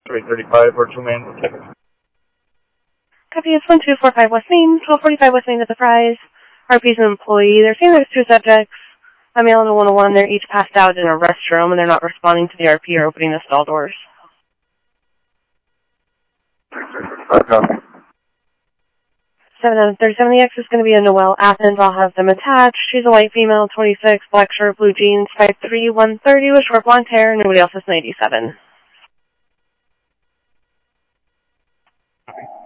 335 for 2 men. Copy, it's 1245 West Main, 1245 West Main at the Fry's. RP's an employee. They're saying there's 2 subjects. A male and a 101. They're each passed out in a restroom, and they're not responding to the RP or opening the stall doors. Copy. 737, the X is going to be a Noelle Athens. I'll have them attached. She's a white female, 26, black shirt, blue jeans, 5'3", 130 with short blonde hair. Nobody else is 97.